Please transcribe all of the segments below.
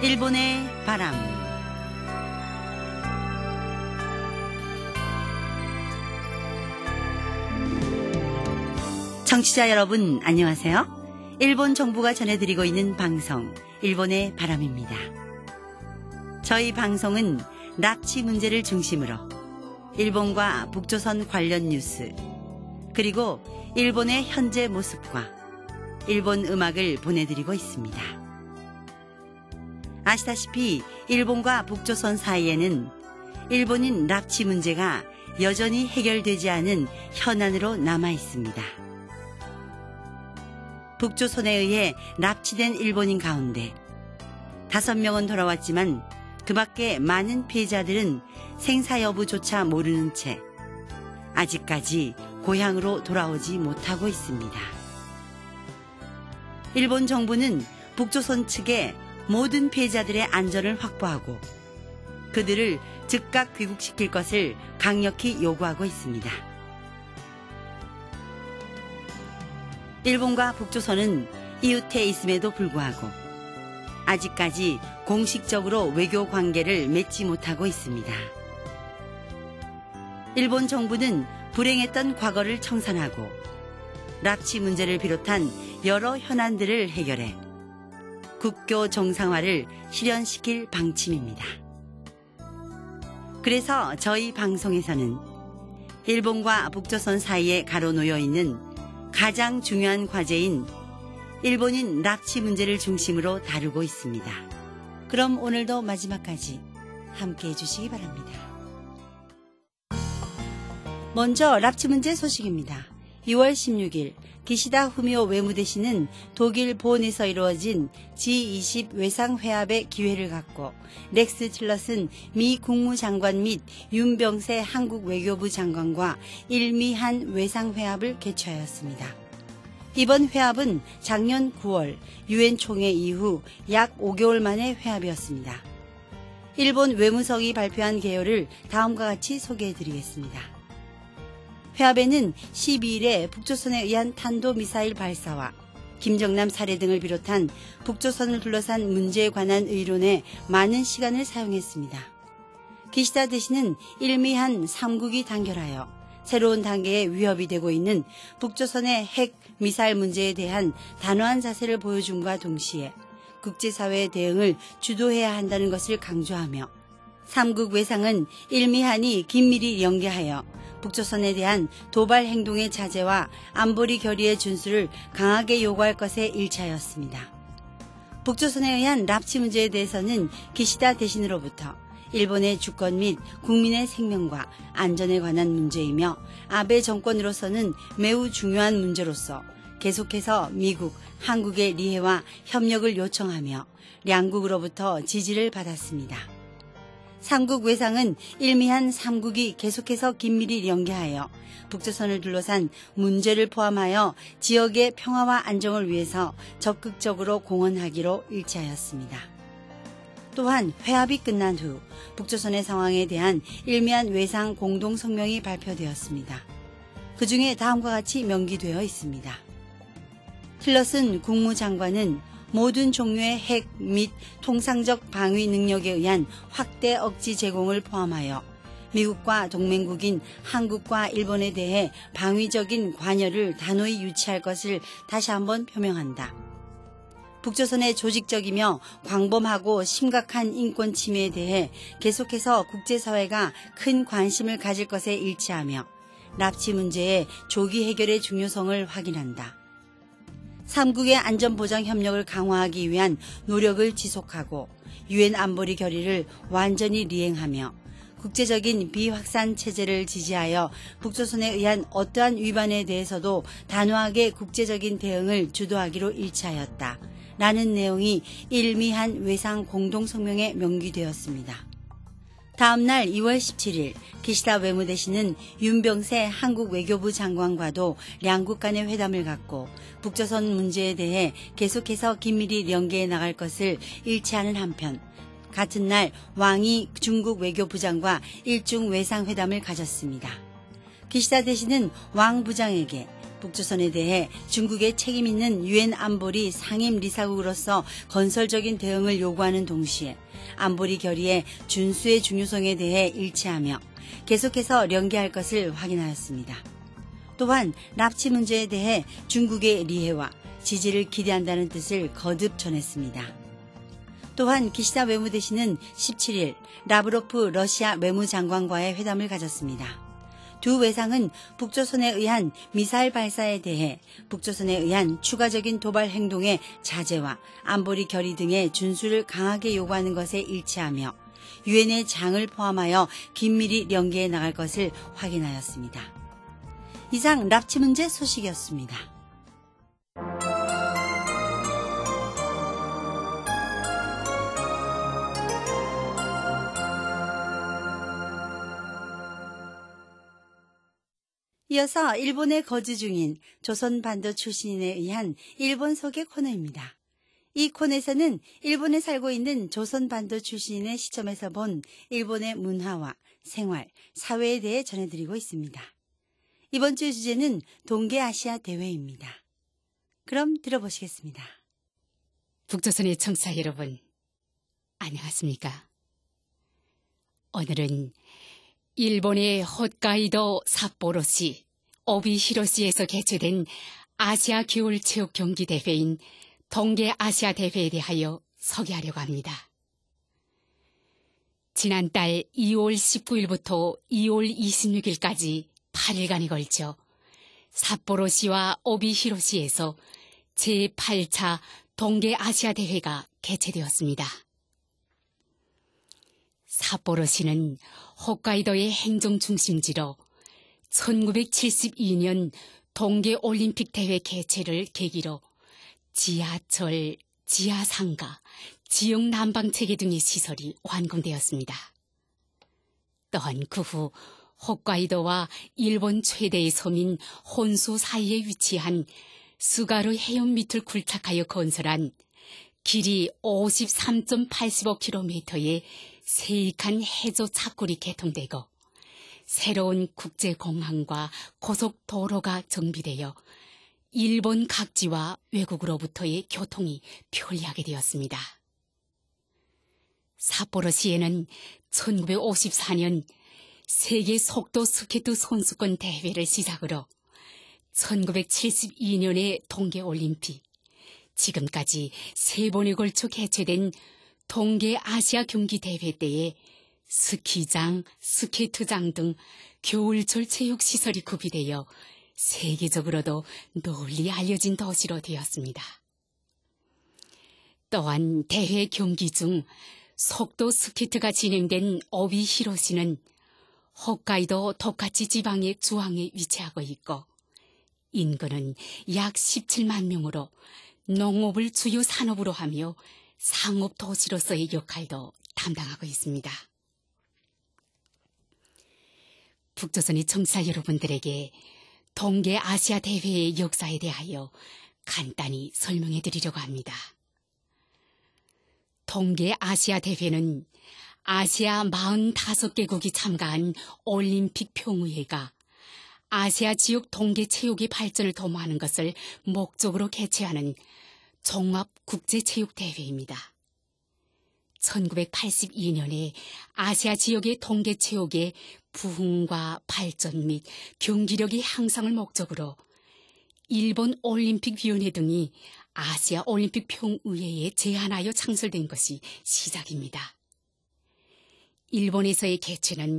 일본의 바람. 청취자 여러분 안녕하세요. 일본 정부가 전해드리고 있는 방송 일본의 바람입니다. 저희 방송은 납치 문제를 중심으로 일본과 북조선 관련 뉴스, 그리고 일본의 현재 모습과 일본 음악을 보내드리고 있습니다. 아시다시피 일본과 북조선 사이에는 일본인 납치 문제가 여전히 해결되지 않은 현안으로 남아 있습니다. 북조선에 의해 납치된 일본인 가운데 5명은 돌아왔지만 그 밖에 많은 피해자들은 생사 여부조차 모르는 채 아직까지 고향으로 돌아오지 못하고 있습니다. 일본 정부는 북조선 측에 모든 피해자들의 안전을 확보하고 그들을 즉각 귀국시킬 것을 강력히 요구하고 있습니다. 일본과 북조선은 이웃해 있음에도 불구하고 아직까지 공식적으로 외교 관계를 맺지 못하고 있습니다. 일본 정부는 불행했던 과거를 청산하고 납치 문제를 비롯한 여러 현안들을 해결해 국교 정상화를 실현시킬 방침입니다. 그래서 저희 방송에서는 일본과 북조선 사이에 가로놓여 있는 가장 중요한 과제인 일본인 납치 문제를 중심으로 다루고 있습니다. 그럼 오늘도 마지막까지 함께해 주시기 바랍니다. 먼저 납치 문제 소식입니다. 2월 16일 기시다 후미오 외무대신은 독일 본에서 이루어진 G20 외상회합의 기회를 갖고 렉스 틸러슨 미 국무장관 및 윤병세 한국 외교부 장관과 일미한 외상회합을 개최하였습니다. 이번 회합은 작년 9월 유엔 총회 이후 약 5개월 만의 회합이었습니다. 일본 외무성이 발표한 개요를 다음과 같이 소개해드리겠습니다. 회합에는 12일에 북조선에 의한 탄도미사일 발사와 김정남 살해 등을 비롯한 북조선을 둘러싼 문제에 관한 의론에 많은 시간을 사용했습니다. 기시다 대신은 일미한 3국이 단결하여 새로운 단계의 위협이 되고 있는 북조선의 핵 미사일 문제에 대한 단호한 자세를 보여줌과 동시에 국제사회의 대응을 주도해야 한다는 것을 강조하며 3국 외상은 일미한이 긴밀히 연계하여 북조선에 대한 도발 행동의 자제와 안보리 결의의 준수를 강하게 요구할 것에 일치하였습니다. 북조선에 의한 납치 문제에 대해서는 기시다 대신으로부터 일본의 주권 및 국민의 생명과 안전에 관한 문제이며 아베 정권으로서는 매우 중요한 문제로서 계속해서 미국, 한국의 리해와 협력을 요청하며 양국으로부터 지지를 받았습니다. 3국 외상은 일미한 3국이 계속해서 긴밀히 연계하여 북조선을 둘러싼 문제를 포함하여 지역의 평화와 안정을 위해서 적극적으로 공헌하기로 일치하였습니다. 또한 회합이 끝난 후 북조선의 상황에 대한 일미한 외상 공동성명이 발표되었습니다. 그 중에 다음과 같이 명기되어 있습니다. 틸러슨 국무장관은 모든 종류의 핵 및 통상적 방위 능력에 의한 확대 억지 제공을 포함하여 미국과 동맹국인 한국과 일본에 대해 방위적인 관여를 단호히 유치할 것을 다시 한번 표명한다. 북조선의 조직적이며 광범하고 심각한 인권 침해에 대해 계속해서 국제사회가 큰 관심을 가질 것에 일치하며 납치 문제의 조기 해결의 중요성을 확인한다. 3국의 안전보장 협력을 강화하기 위한 노력을 지속하고 유엔 안보리 결의를 완전히 리행하며 국제적인 비확산 체제를 지지하여 북조선에 의한 어떠한 위반에 대해서도 단호하게 국제적인 대응을 주도하기로 일치하였다. 라는 내용이 일미한 외상 공동성명에 명기되었습니다. 다음 날 2월 17일 기시다 외무대신은 윤병세 한국 외교부 장관과도 양국 간의 회담을 갖고 북조선 문제에 대해 계속해서 긴밀히 연계해 나갈 것을 일치하는 한편 같은 날 왕이 중국 외교부장과 일중 외상회담을 가졌습니다. 기시다 대신은 왕 부장에게 북조선에 대해 중국의 책임 있는 유엔 안보리 상임 리사국으로서 건설적인 대응을 요구하는 동시에 안보리 결의의 준수의 중요성에 대해 일치하며 계속해서 연계할 것을 확인하였습니다. 또한 납치 문제에 대해 중국의 리해와 지지를 기대한다는 뜻을 거듭 전했습니다. 또한 기시다 외무대신은 17일 라브로프 러시아 외무장관과의 회담을 가졌습니다. 두 외상은 북조선에 의한 미사일 발사에 대해 북조선에 의한 추가적인 도발 행동의 자제와 안보리 결의 등의 준수를 강하게 요구하는 것에 일치하며 유엔의 장을 포함하여 긴밀히 연계해 나갈 것을 확인하였습니다. 이상 납치 문제 소식이었습니다. 이어서 일본에 거주 중인 조선반도 출신인에 의한 일본 소개 코너입니다. 이 코너에서는 일본에 살고 있는 조선반도 출신인의 시점에서 본 일본의 문화와 생활, 사회에 대해 전해드리고 있습니다. 이번 주 주제는 동계아시아 대회입니다. 그럼 들어보시겠습니다. 북조선의 청취자 여러분, 안녕하십니까? 오늘은 일본의 홋카이도 삿포로시 오비히로시에서 개최된 아시아 겨울체육 경기 대회인 동계아시아 대회에 대하여 소개하려고 합니다. 지난달 2월 19일부터 2월 26일까지 8일간에 걸쳐 삿포로시와 오비히로시에서 제8차 동계아시아 대회가 개최되었습니다. 삿포로시는 홋카이도의 행정 중심지로 1972년 동계올림픽 대회 개최를 계기로 지하철, 지하상가, 지역 난방체계 등의 시설이 완공되었습니다. 또한 그 후 홋카이도와 일본 최대의 섬인 혼수 사이에 위치한 스가루 해협 밑을 굴착하여 건설한 길이 53.85km의 세익한 해저 착굴이 개통되고 새로운 국제공항과 고속도로가 정비되어 일본 각지와 외국으로부터의 교통이 편리하게 되었습니다. 삿포로시에는 1954년 세계 속도 스케이트 선수권 대회를 시작으로 1972년의 동계올림픽, 지금까지 3번에 걸쳐 개최된 동계아시아 경기대회 때에 스키장, 스케이트장 등 겨울철 체육시설이 구비되어 세계적으로도 널리 알려진 도시로 되었습니다. 또한 대회 경기 중 속도 스케이트가 진행된 오비히로시는 홋카이도 토카치 지방의 중앙에 위치하고 있고 인구는 약 17만 명으로 농업을 주요 산업으로 하며 상업 도시로서의 역할도 담당하고 있습니다. 북조선의 청취자 여러분들에게 동계아시아 대회의 역사에 대하여 간단히 설명해 드리려고 합니다. 동계아시아 대회는 아시아 45개국이 참가한 올림픽 평의회가 아시아 지역 동계 체육의 발전을 도모하는 것을 목적으로 개최하는 종합국제체육대회입니다. 1982년에 아시아 지역의 동계 체육의 부흥과 발전 및 경기력의 향상을 목적으로 일본 올림픽위원회 등이 아시아 올림픽 평의회에 제안하여 창설된 것이 시작입니다. 일본에서의 개최는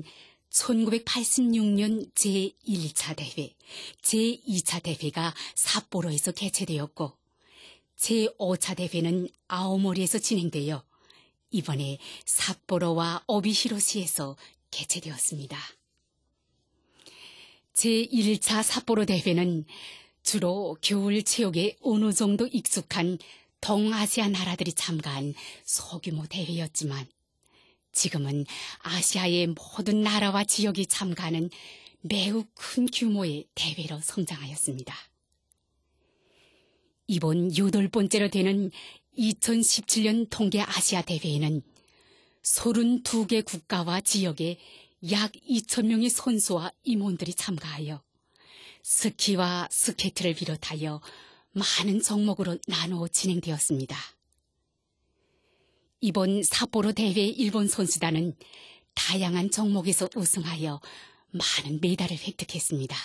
1986년 제1차 대회, 제2차 대회가 삿포로에서 개최되었고 제5차 대회는 아오모리에서 진행되어 이번에 삿포로와 오비히로시에서 개최되었습니다. 제1차 삿포로 대회는 주로 겨울 체육에 어느 정도 익숙한 동아시아 나라들이 참가한 소규모 대회였지만 지금은 아시아의 모든 나라와 지역이 참가하는 매우 큰 규모의 대회로 성장하였습니다. 이번 8번째로 되는 2017년 동계아시아 대회에는 32개 국가와 지역에 약 2,000명의 선수와 임원들이 참가하여 스키와 스케이트를 비롯하여 많은 종목으로 나누어 진행되었습니다. 이번 삿포로 대회 일본 선수단은 다양한 종목에서 우승하여 많은 메달을 획득했습니다.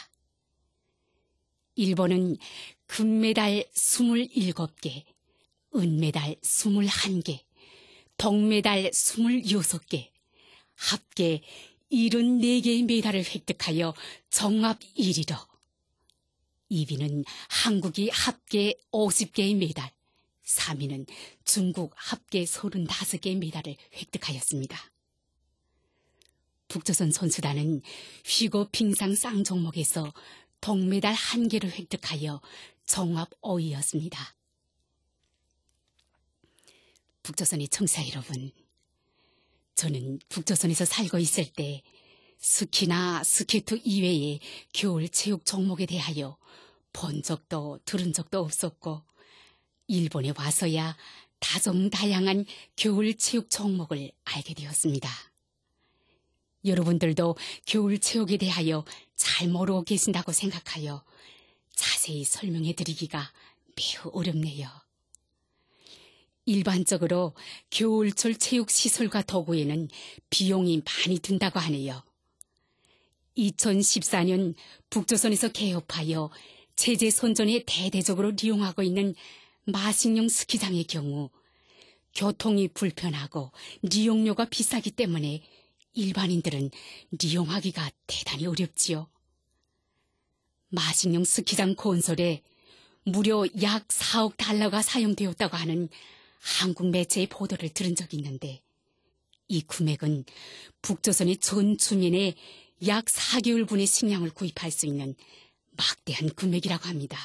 일본은 금메달 27개, 은메달 21개, 동메달 26개, 합계 74개의 메달을 획득하여 종합 1위로 2위는 한국이 합계 50개의 메달, 3위는 중국 합계 35개의 메달을 획득하였습니다. 북조선 선수단은 휘고 빙상 쌍 종목에서 동메달 1개를 획득하여 종합 5위였습니다. 북조선의 청취자 여러분, 저는 북조선에서 살고 있을 때 스키나 스케이트 이외의 겨울 체육 종목에 대하여 본 적도 들은 적도 없었고, 일본에 와서야 다종다양한 겨울 체육 종목을 알게 되었습니다. 여러분들도 겨울 체육에 대하여 잘 모르고 계신다고 생각하여 자세히 설명해 드리기가 매우 어렵네요. 일반적으로 겨울철 체육시설과 도구에는 비용이 많이 든다고 하네요. 2014년 북조선에서 개업하여 체제 선전에 대대적으로 이용하고 있는 마식령 스키장의 경우 교통이 불편하고 이용료가 비싸기 때문에 일반인들은 이용하기가 대단히 어렵지요. 마식령 스키장 건설에 무려 약 4억 달러가 사용되었다고 하는 한국 매체의 보도를 들은 적이 있는데, 이 금액은 북조선의 전 주민의 약 4개월분의 식량을 구입할 수 있는 막대한 금액이라고 합니다.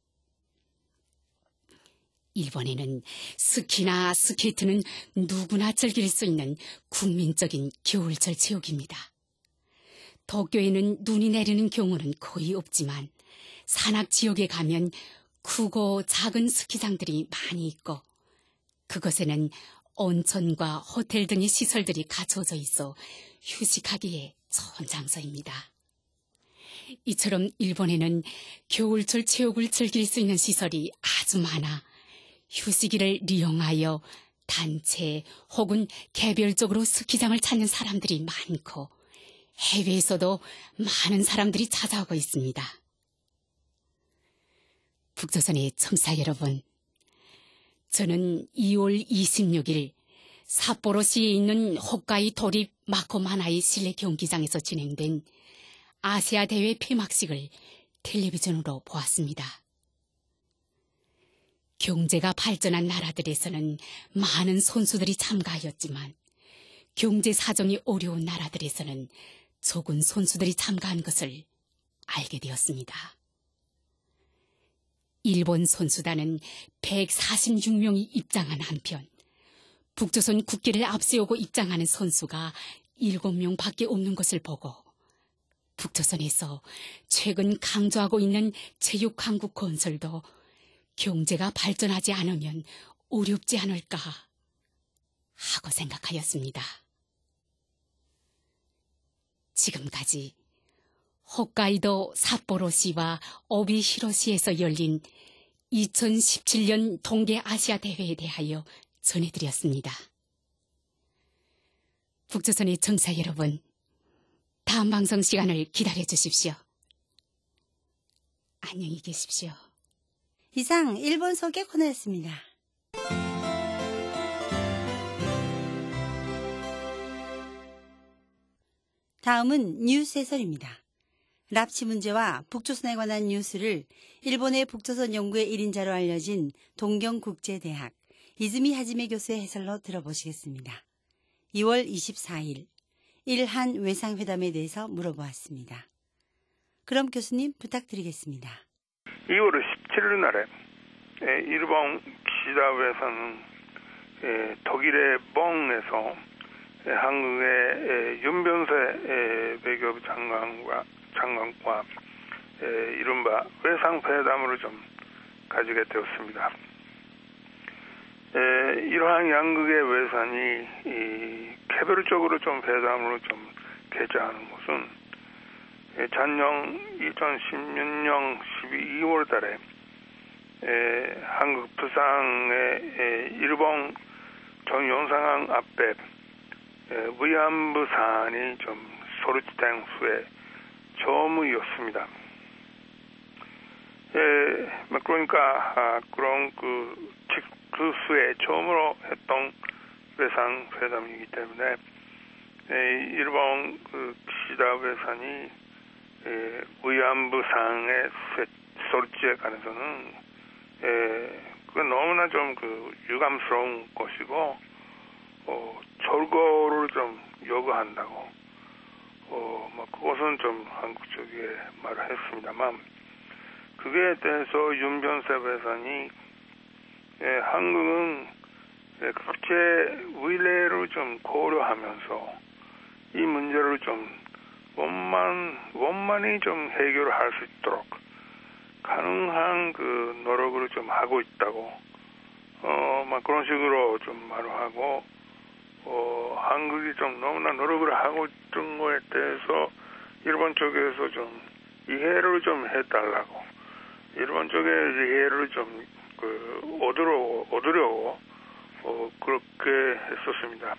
일본에는 스키나 스케이트는 누구나 즐길 수 있는 국민적인 겨울철 체육입니다. 도쿄에는 눈이 내리는 경우는 거의 없지만 산악 지역에 가면 크고 작은 스키장들이 많이 있고, 그곳에는 온천과 호텔 등의 시설들이 갖춰져 있어 휴식하기에 좋은 장소입니다. 이처럼 일본에는 겨울철 체육을 즐길 수 있는 시설이 아주 많아 휴식일을 이용하여 단체 혹은 개별적으로 스키장을 찾는 사람들이 많고, 해외에서도 많은 사람들이 찾아오고 있습니다. 북조선의 청취자 여러분, 저는 2월 26일 삿포로시에 있는 홋카이 도립 마코마나이 실내 경기장에서 진행된 아시아 대회 폐막식을 텔레비전으로 보았습니다. 경제가 발전한 나라들에서는 많은 선수들이 참가하였지만, 경제 사정이 어려운 나라들에서는 적은 선수들이 참가한 것을 알게 되었습니다. 일본 선수단은 146명이 입장한 한편, 북조선 국기를 앞세우고 입장하는 선수가 7명밖에 없는 것을 보고, 북조선에서 최근 강조하고 있는 체육강국 건설도 경제가 발전하지 않으면 어렵지 않을까 하고 생각하였습니다. 지금까지 홋카이도 삿포로시와 오비히로시에서 열린 2017년 동계 아시아 대회에 대하여 전해드렸습니다. 북조선의 청취자 여러분, 다음 방송 시간을 기다려 주십시오. 안녕히 계십시오. 이상 일본 소개 코너였습니다. 다음은 뉴스 해설입니다. 납치 문제와 북조선에 관한 뉴스를 일본의 북조선 연구의 1인자로 알려진 동경국제대학 이즈미 하지메 교수의 해설로 들어보시겠습니다. 2월 24일 일한 외상회담에 대해서 물어보았습니다. 그럼 교수님 부탁드리겠습니다. 2월 17일 날에 일본 기시다 외상은 독일의 뻥에서 한국의 윤변세 외교부 장관과 이른바 외상회담을 좀 가지게 되었습니다. 이러한 양국의 외상이 개별적으로 좀 회담으로 좀 개최하는 것은 작년 2016년 12월 달에 한국 부산의 일본 정영상항 앞에 위안부 사안이 좀 소리된 후에 처음이었습니다. 그러니까 그런 그 후에 처음으로 했던 외상 회담이기 때문에 일본 그 기시다 외상이 위안부 사항에 소리지에 관해서는 그건 너무나 좀 그 유감스러운 것이고 철거를 좀 요구한다고 그것은 좀 한국 쪽에 말을 했습니다만 그게 대해서 윤변세 회장이 한국은 국제 위례를 좀 고려하면서 이 문제를 좀 원만히 좀 해결할 수 있도록 가능한 그 노력을 좀 하고 있다고 그런 식으로 좀 말을 하고 한국이 좀 너무나 노력을 하고 있던 거에 대해서 일본 쪽에서 좀 이해를 좀 해달라고 일본 쪽에 이해를 좀 얻으려고 그렇게 했었습니다.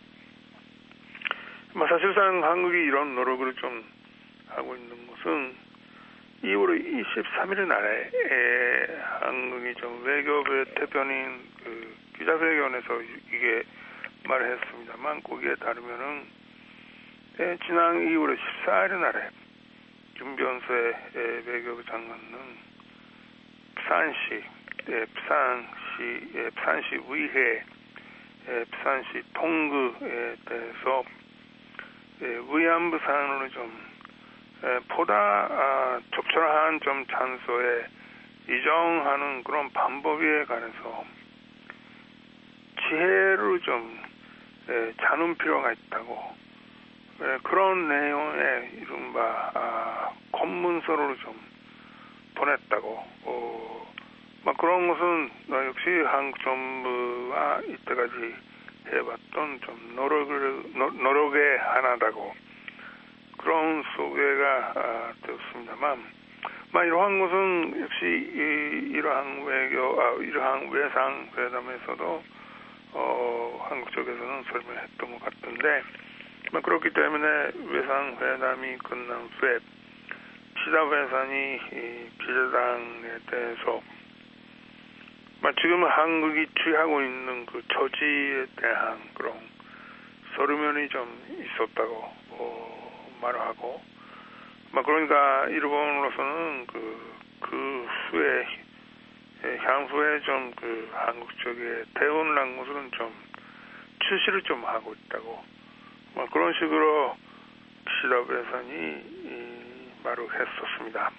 사실상 한국이 이런 노력을 좀 하고 있는 것은 2월 23일 날에 한국이 좀 외교부 대변인 그 기자회견에서 이게 말을 했습니다만 거기에 따르면은 지난 2월 14일 날에 윤변세 외교부 장관은 부산시 위회 부산시 통구에 대해서 위안부 사안으로 좀 보다 적절한 좀 장소에 이정하는 그런 방법에 관해서 지혜를 좀 자는 필요가 있다고 그런 내용의 이른바 검문서를 좀 보냈다고 그런 것은 역시 한국 정부가 이때까지 해봤던 좀 노력의 하나다고 그런 소개가 되었습니다만 이러한 것은 역시 이러한 이러한 외상 회담에서도 한국 쪽에서는 설명했던 것 같은데 그렇기 때문에 외상 회담이 끝난 후에 기시다 회장이 기자당에 대해서 지금 한국이 취하고 있는 그 처지에 대한 그런 서류면이 좀 있었다고 말을 하고 그러니까 일본으로서는 그 후에 향후에 좀 그 한국 쪽에 대응을 한 것은 좀 추시를 좀 하고 있다고 그런 식으로 기시다 회장이 말을 했었습니다.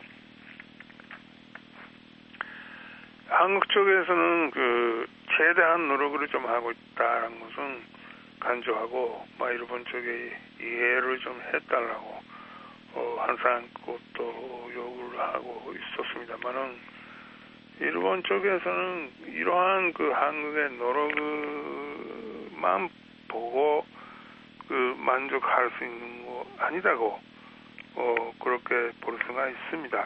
한국 쪽에서는 그 최대한 노력을 좀 하고 있다는 것은 간주하고 일본 쪽에 이해를 좀 해달라고 항상 그것도 요구를 하고 있었습니다만은 일본 쪽에서는 이러한 그 한국의 노력만 보고 그 만족할 수 있는 거 아니다고 그렇게 볼 수가 있습니다.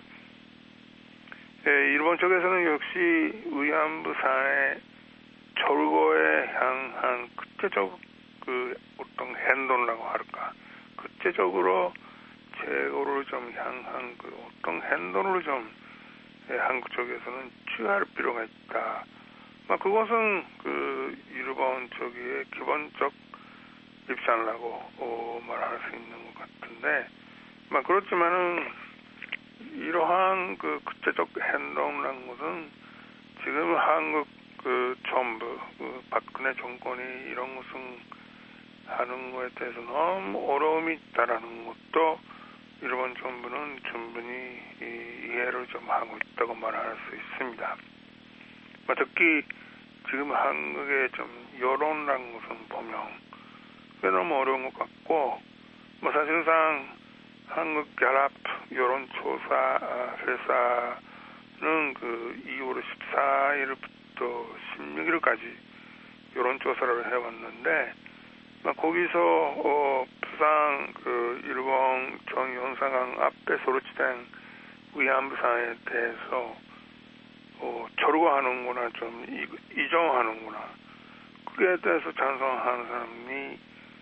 일본 쪽에서는 역시 위안부 사안의 철거에 향한 구체적 그 어떤 행동이라고 할까, 구체적으로 제거를 좀 향한 그 어떤 행동을 좀 한국 쪽에서는 취할 필요가 있다. 그것은 그 일본 쪽의 기본적 입장이라고 말할 수 있는 것 같은데, 그렇지만은 이러한 그 구체적 행동이라는 것은 지금 한국 그 정부, 그 박근혜 정권이 이런 것을 하는 것에 대해서 너무 어려움이 있다라는 것도 일본 정부는 충분히 이해를 좀 하고 있다고 말할 수 있습니다. 특히 지금 한국의 좀 여론이라는 것은 보면 그게 너무 어려운 것 같고, 사실상 한국 결합 여론조사 회사는 그 2월 14일부터 16일까지 여론조사를 해왔는데, 거기서 사실상 그 일본 정연사강 앞에 소로치된 위안부 사안에 대해서 절거하는구나, 좀 이정하는구나. 그에 대해서 찬성하는 사람이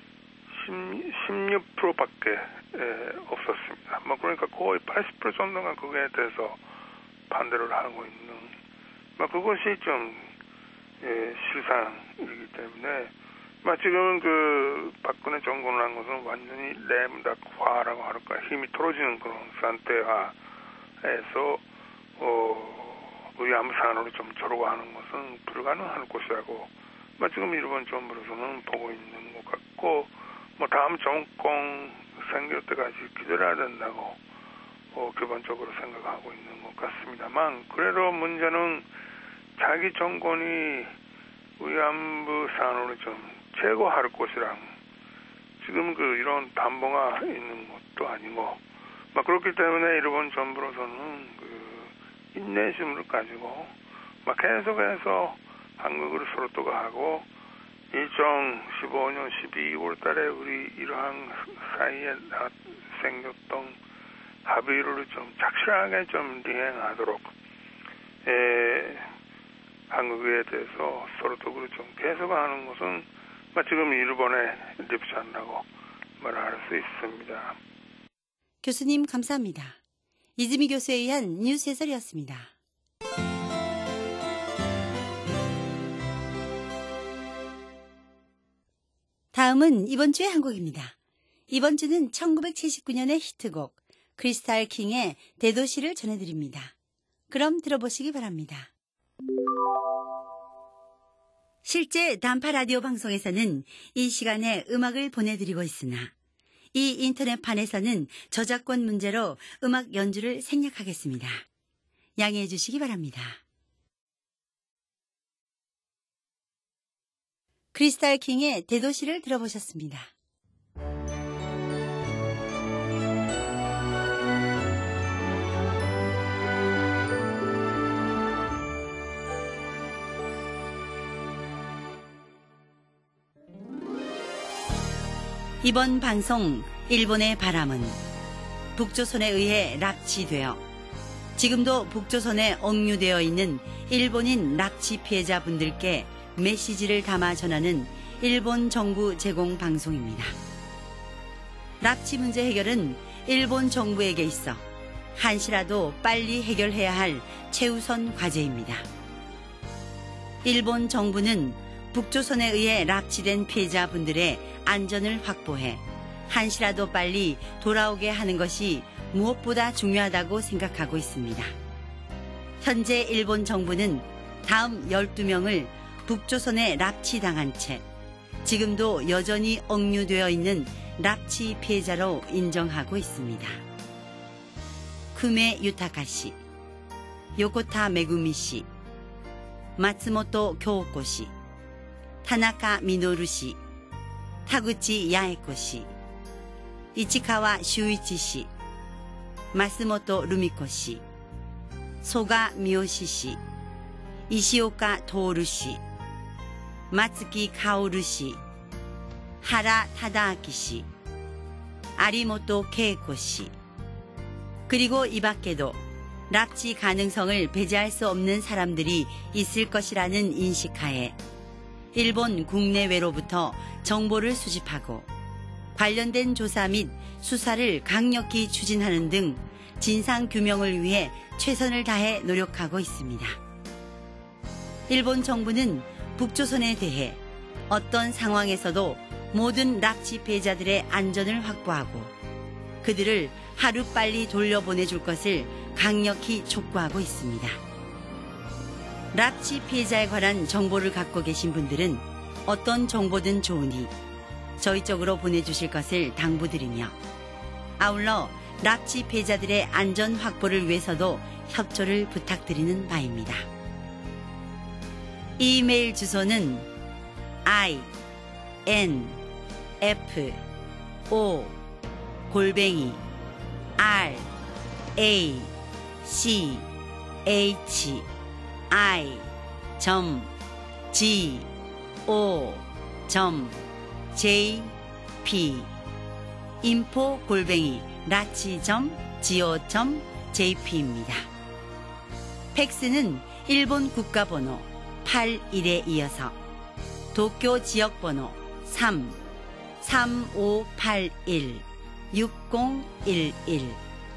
16%밖에 없었습니다. 그러니까 거의 80% 정도가 그거에 대해서 반대를 하고 있는, 그것이 좀 실상이기 때문에, 지금은 그 박근혜 정권을 한 것은 완전히 램닥화라고 할까, 힘이 떨어지는 그런 상태화에서 위안부 사안으로 좀 절거하는 것은 불가능할 것이라고 지금 일본 정부로서는 보고 있는 것 같고, 다음 정권 생길 때까지 기다려야 된다고 기본적으로 생각하고 있는 것 같습니다만, 그래도 문제는 자기 정권이 위안부 사안으로 좀 제거할 것이랑 지금 이런 담보가 있는 것도 아니고, 그렇기 때문에 일본 정부로서는 인내심을 가지고 계속해서 한국으로 서로토가 하고 2015년 12월 달에 우리 이러한 사이에 생겼던 합의를 좀 착실하게 좀 이행하도록 한국에 대해서 서로토를 좀 계속하는 것은 지금 일본에 립지 않다고 말할 수 있습니다. 교수님 감사합니다. 이즈미 교수에 의한 뉴스 해설이었습니다. 다음은 이번 주의 한 곡입니다. 이번 주는 1979년의 히트곡 크리스탈 킹의 대도시를 전해드립니다. 그럼 들어보시기 바랍니다. 실제 단파 라디오 방송에서는 이 시간에 음악을 보내드리고 있으나 이 인터넷판에서는 저작권 문제로 음악 연주를 생략하겠습니다. 양해해 주시기 바랍니다. 크리스탈 킹의 대도시를 들어보셨습니다. 이번 방송 일본의 바람은 북조선에 의해 납치되어 지금도 북조선에 억류되어 있는 일본인 납치 피해자분들께 메시지를 담아 전하는 일본 정부 제공 방송입니다. 납치 문제 해결은 일본 정부에게 있어 한시라도 빨리 해결해야 할 최우선 과제입니다. 일본 정부는 북조선에 의해 납치된 피해자분들의 안전을 확보해 한시라도 빨리 돌아오게 하는 것이 무엇보다 중요하다고 생각하고 있습니다. 현재 일본 정부는 다음 12명을 북조선에 납치당한 채 지금도 여전히 억류되어 있는 납치 피해자로 인정하고 있습니다. 쿠메 유타카 씨, 요코타 메구미 씨, 마츠모토 교오코 씨, 타나카 미노루 씨, 타구치 야에코 씨, 이치카와 슈이치 씨, 마스모토 루미코 씨, 소가 미요시 씨, 이시오카 토오루 씨, 마츠키 카오루 씨, 하라 타다아키 씨, 아리모토 케이코 씨, 그리고 이 밖에도 납치 가능성을 배제할 수 없는 사람들이 있을 것이라는 인식하에 일본 국내외로부터 정보를 수집하고 관련된 조사 및 수사를 강력히 추진하는 등 진상 규명을 위해 최선을 다해 노력하고 있습니다. 일본 정부는 북조선에 대해 어떤 상황에서도 모든 납치 피해자들의 안전을 확보하고 그들을 하루빨리 돌려보내줄 것을 강력히 촉구하고 있습니다. 납치 피해자에 관한 정보를 갖고 계신 분들은 어떤 정보든 좋으니 저희 쪽으로 보내주실 것을 당부드리며 아울러 납치 피해자들의 안전 확보를 위해서도 협조를 부탁드리는 바입니다. 이메일 주소는 info@rachachi.go.jp info@rachi.go.jp입니다. 팩스는 일본 국가번호 81에 이어서 도쿄 지역번호 3-3581-6011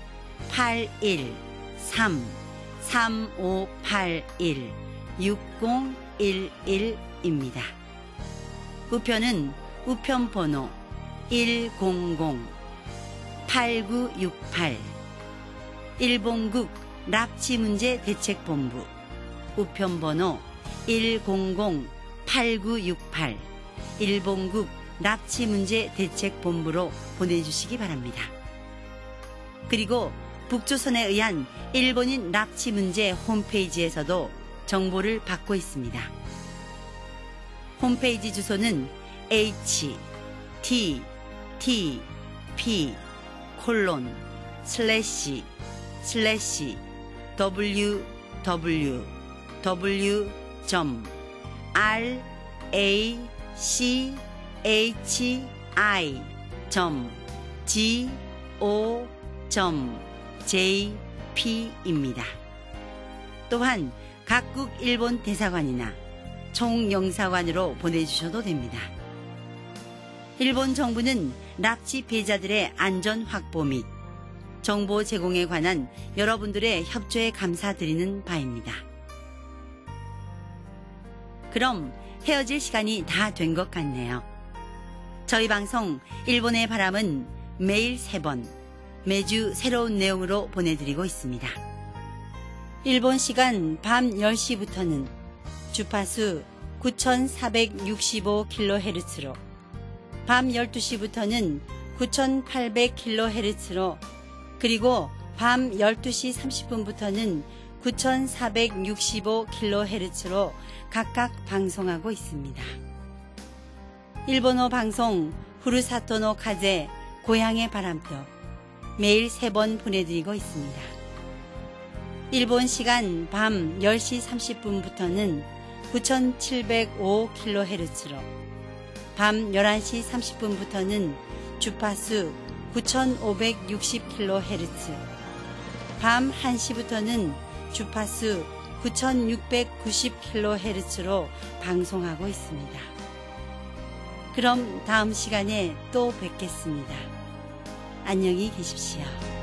813-3581-6011입니다. 우편은 우편번호 100-8968 일본국 납치문제대책본부 우편번호 100-8968 일본국 납치문제대책본부로 보내주시기 바랍니다. 그리고 북조선에 의한 일본인 납치문제 홈페이지에서도 정보를 받고 있습니다. 홈페이지 주소는 www.rachi-go.jp입니다. 또한 각국 일본 대사관이나 총영사관으로 보내주셔도 됩니다. 일본 정부는 납치 피해자들의 안전 확보 및 정보 제공에 관한 여러분들의 협조에 감사드리는 바입니다. 그럼 헤어질 시간이 다 된 것 같네요. 저희 방송 일본의 바람은 매일 3번, 매주 새로운 내용으로 보내드리고 있습니다. 일본 시간 밤 10시부터는 주파수 9465kHz로, 밤 12시부터는 9800kHz로, 그리고 밤 12시 30분부터는 9465kHz로 각각 방송하고 있습니다. 일본어 방송 후루사토노 카제 고향의 바람표 매일 3번 보내드리고 있습니다. 일본 시간 밤 10시 30분부터는 9705kHz로, 밤 11시 30분부터는 주파수 9560kHz, 밤 1시부터는 주파수 9690kHz로 방송하고 있습니다. 그럼 다음 시간에 또 뵙겠습니다. 안녕히 계십시오.